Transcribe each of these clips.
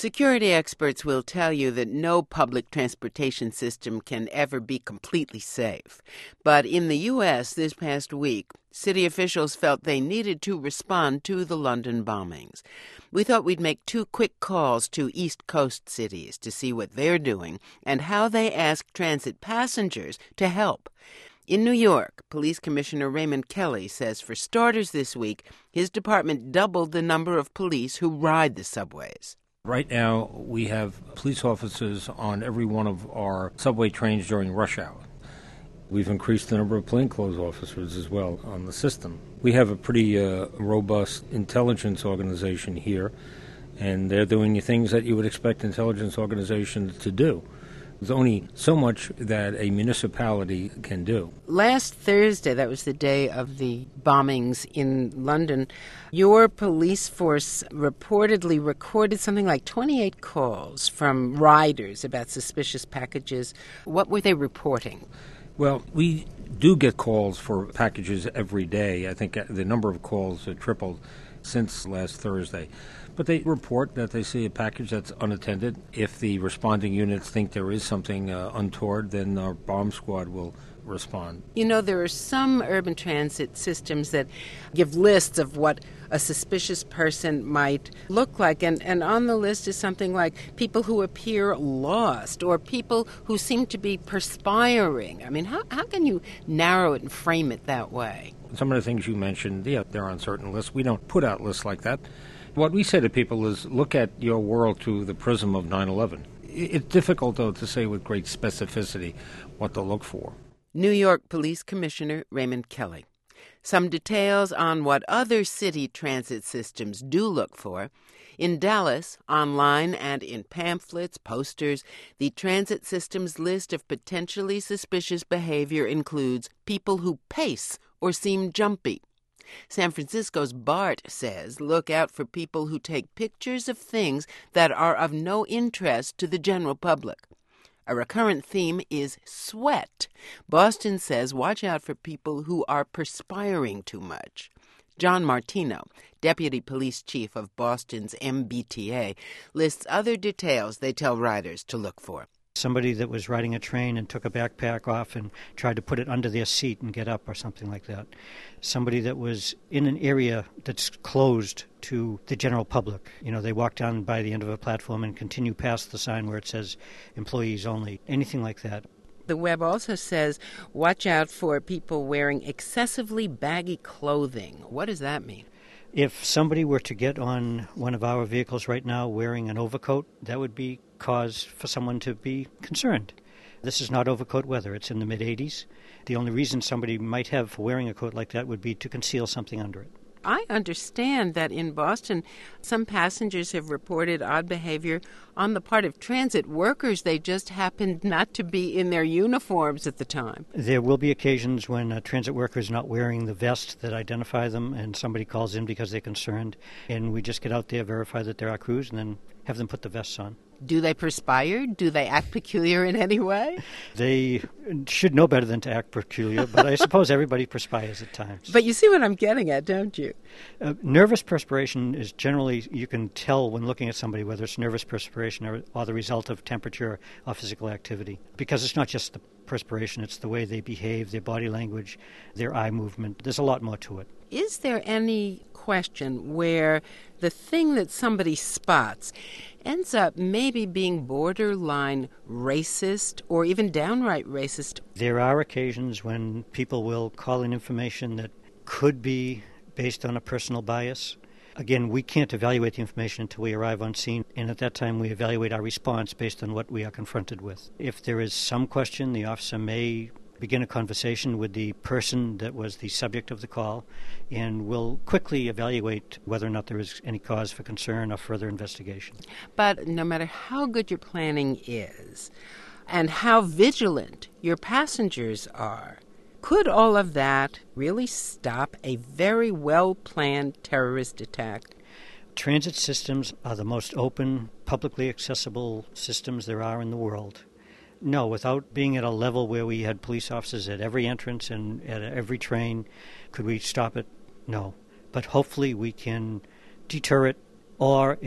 Security experts will tell you that no public transportation system can ever be completely safe. But in the U.S. this past week, city officials felt they needed to respond to the London bombings. We thought we'd make 2 quick calls to East Coast cities to see what they're doing and how they ask transit passengers to help. In New York, Police Commissioner Raymond Kelly says for starters this week, his department doubled the number of police who ride the subways. Right now, we have police officers on every one of our subway trains during rush hour. We've increased the number of plainclothes officers as well on the system. We have a pretty robust intelligence organization here, and they're doing the things that you would expect intelligence organizations to do. There's only so much that a municipality can do. Last Thursday, that was the day of the bombings in London, your police force reportedly recorded something like 28 calls from riders about suspicious packages. What were they reporting? Well, we do get calls for packages every day. I think the number of calls have tripled since last Thursday. But they report that they see a package that's unattended. If the responding units think there is something untoward, then our bomb squad will respond. You know, there are some urban transit systems that give lists of what a suspicious person might look like, and on the list is something like people who appear lost or people who seem to be perspiring. I mean, how can you narrow it and frame it that way? Some of the things you mentioned, they're on certain lists. We don't put out lists like that. What we say to people is look at your world through the prism of 9/11. It's difficult, though, to say with great specificity what to look for. New York Police Commissioner Raymond Kelly. Some details on what other city transit systems do look for. In Dallas, online and in pamphlets, posters, the transit system's list of potentially suspicious behavior includes people who pace or seem jumpy. San Francisco's BART says look out for people who take pictures of things that are of no interest to the general public. A recurrent theme is sweat. Boston says watch out for people who are perspiring too much. John Martino, Deputy Police Chief of Boston's MBTA, lists other details they tell riders to look for. Somebody that was riding a train and took a backpack off and tried to put it under their seat and get up or something like that. Somebody that was in an area that's closed to the general public. You know, they walk down by the end of a platform and continue past the sign where it says employees only. Anything like that. The web also says watch out for people wearing excessively baggy clothing. What does that mean? If somebody were to get on one of our vehicles right now wearing an overcoat, that would be cause for someone to be concerned. This is not overcoat weather. It's in the mid-80s. The only reason somebody might have for wearing a coat like that would be to conceal something under it. I understand that in Boston, some passengers have reported odd behavior on the part of transit workers. They just happened not to be in their uniforms at the time. There will be occasions when a transit worker is not wearing the vest that identify them, and somebody calls in because they're concerned, and we just get out there, verify that they're our crews, and then have them put the vests on. Do they perspire? Do they act peculiar in any way? They should know better than to act peculiar, but I suppose everybody perspires at times. But you see what I'm getting at, don't you? Nervous perspiration is generally, you can tell when looking at somebody whether it's nervous perspiration or the result of temperature or physical activity. Because it's not just the perspiration, it's the way they behave, their body language, their eye movement. There's a lot more to it. Is there any question where the thing that somebody spots ends up maybe being borderline racist or even downright racist? There are occasions when people will call in information that could be based on a personal bias. Again, we can't evaluate the information until we arrive on scene, and at that time we evaluate our response based on what we are confronted with. If there is some question, the officer may begin a conversation with the person that was the subject of the call, and will quickly evaluate whether or not there is any cause for concern or further investigation. But no matter how good your planning is and how vigilant your passengers are, could all of that really stop a very well-planned terrorist attack? Transit systems are the most open, publicly accessible systems there are in the world. No, without being at a level where we had police officers at every entrance and at every train, could we stop it? No. But hopefully we can deter it, or if it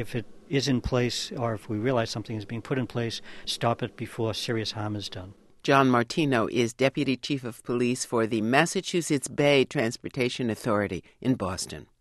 is in place, or if we realize something is being put in place, stop it before serious harm is done. John Martino is Deputy Chief of Police for the Massachusetts Bay Transportation Authority in Boston.